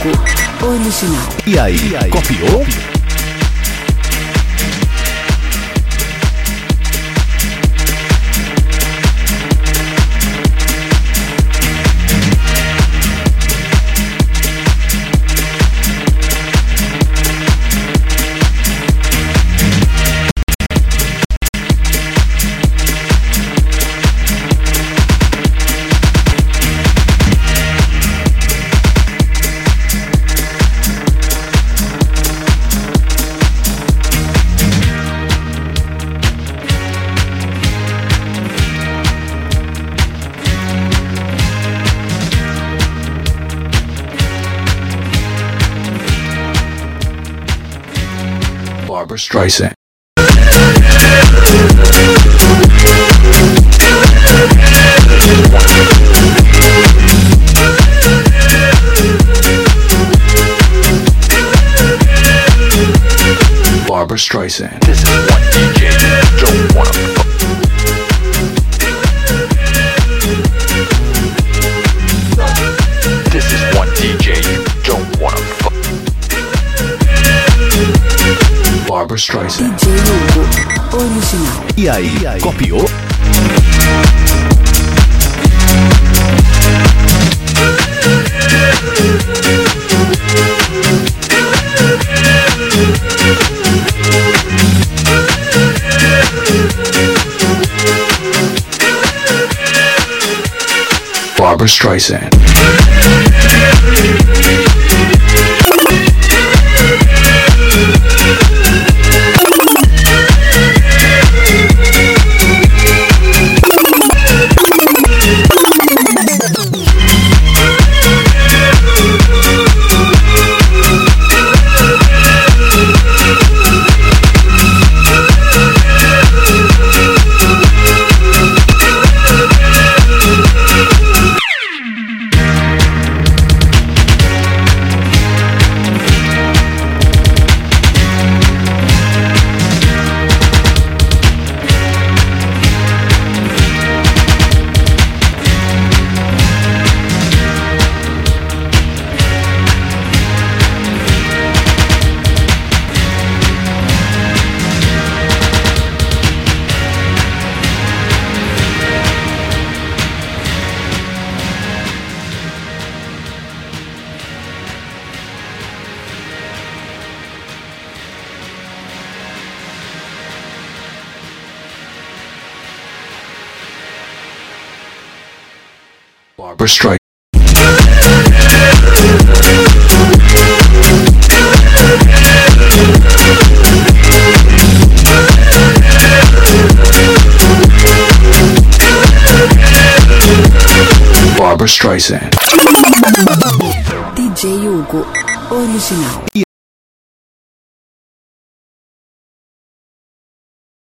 Hugo original. E aí, copiou? Barbra Streisand. Barbra Streisand. This is one DJ you don't wanna fuck. This is one DJ you don't wanna fuck. Barbra Streisand. DJ Hugo original. E aí, copiou? Barbra Streisand. Barbra Streisand. Barbra Streisand. DJ Hugo original.